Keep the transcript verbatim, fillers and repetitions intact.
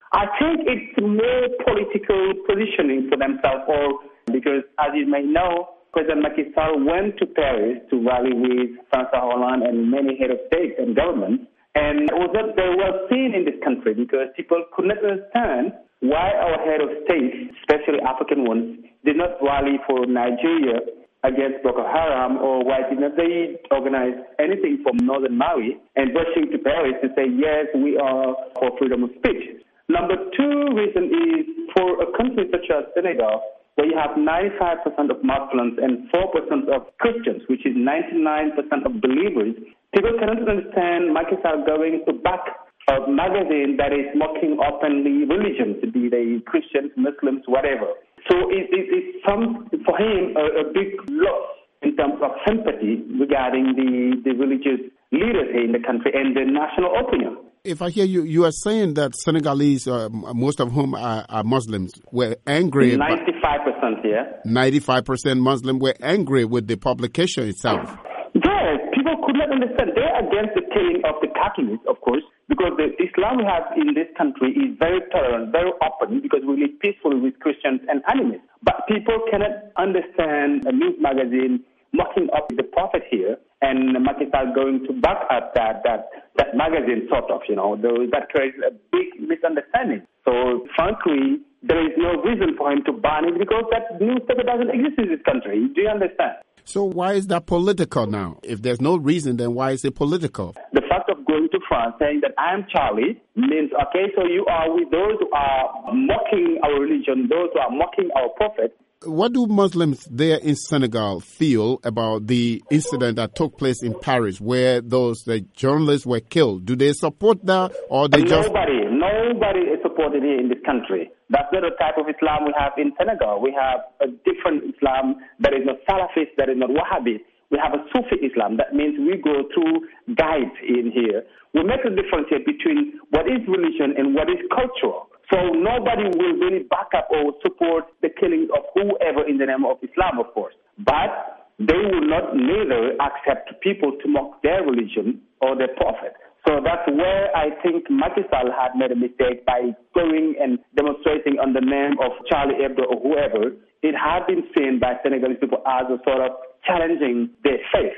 I think it's more political positioning for themselves, or because, as you may know, President Macky Sall went to Paris to rally with François Hollande and many head of state and governments, and it was not very well seen in this country because people could not understand why our head of state, especially African ones, did not rally for Nigeria against Boko Haram, or why did not they organize anything from northern Mali and rushing to Paris to say, yes, we are for freedom of speech. Number two reason is for a country such as Senegal, where you have ninety-five percent of Muslims and four percent of Christians, which is ninety-nine percent of believers, people cannot understand Macky Sall going to back a magazine that is mocking openly religions, be they Christians, Muslims, whatever. So it, it, it's some, for him a, a big loss in terms of sympathy regarding the, the religious leaders here in the country and the national opinion. If I hear you, you are saying that Senegalese, uh, most of whom are, are Muslims, were angry. ninety-five percent here. ninety-five percent Muslim were angry with the publication itself. Yes, people could not understand. They're against the killing of the Catholics, of course, because the Islam we have in this country is very tolerant, very open, because we live peacefully with Christians and animists. But people cannot understand a news magazine mocking up the prophet here, and Macky Sall going to back up that that that magazine, sort of, you know, that creates a big misunderstanding. So, frankly, there is no reason for him to ban it because that newspaper doesn't exist in this country. Do you understand? So why is that political now? If there's no reason, then why is it political? The fact of going to France saying that I am Charlie means, okay, so you are with those who are mocking our religion, those who are mocking our prophet. What do Muslims there in Senegal feel about the incident that took place in Paris where those the journalists were killed? Do they support that or they nobody, just... Nobody, nobody is supported here in this country. That's not the type of Islam we have in Senegal. We have a different Islam that is not Salafist, that is not Wahhabist. We have a Sufi Islam. That means we go through guides in here. We make a difference here between what is religion and what is cultural. So nobody will really back up or support the killing of whoever in the name of Islam, of course. But they will not neither accept people to mock their religion or their prophet. So that's where I think Macky Sall had made a mistake by going and demonstrating on the name of Charlie Hebdo or whoever. It had been seen by Senegalese people as a sort of challenging their faith.